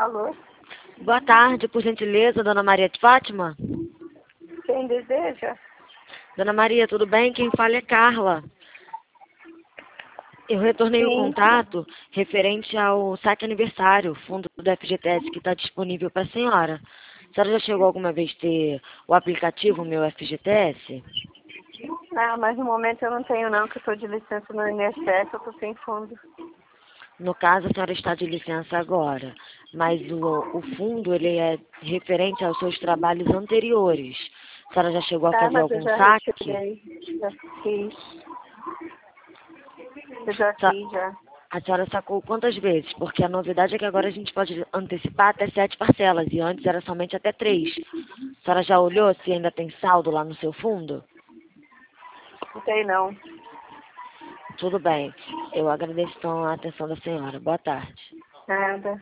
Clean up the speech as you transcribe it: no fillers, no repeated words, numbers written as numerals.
Alô? Boa tarde, por gentileza, Dona Maria de Fátima? Quem deseja? Dona Maria, tudo bem? Quem fala é Carla. Eu retornei o Sim. contato referente ao saque aniversário, fundo do FGTS que está disponível para a senhora. A senhora já chegou alguma vez a ter o aplicativo Meu FGTS? Ah, mas no momento eu não tenho não, que eu estou de licença no INSS, eu estou sem fundo. No caso, a senhora está de licença agora, mas o fundo ele é referente aos seus trabalhos anteriores. A senhora já chegou a Tá, fazer mas eu algum já saque? retirei, já fiz. Eu já Sa- fiz, já. A senhora sacou quantas vezes? Porque a novidade é que agora a gente pode antecipar até 7 parcelas e antes era somente até 3. A senhora já olhou se ainda tem saldo lá no seu fundo? Não tem não. Tudo bem. Eu agradeço então a atenção da senhora. Boa tarde. Nada.